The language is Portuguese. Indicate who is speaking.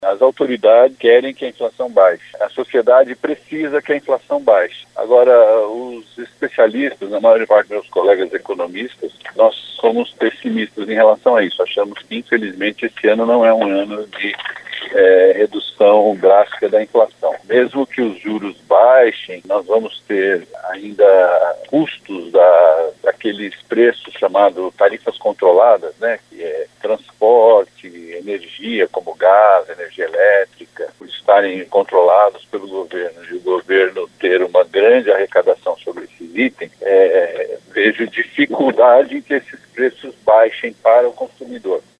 Speaker 1: As autoridades querem que a inflação baixe. A sociedade precisa que a inflação baixe. Agora, os especialistas, a maior parte dos meus colegas economistas, nós somos pessimistas em relação a isso. Achamos que, infelizmente, esse ano não é um ano de redução drástica da inflação. Mesmo que os juros baixem, nós vamos ter ainda custos daqueles preços chamados tarifas controladas, né? Que é transporte, energia como gás, energia elétrica, por estarem controlados pelo governo e o governo ter uma grande arrecadação sobre esses itens, vejo dificuldade em que esses preços baixem para o consumidor.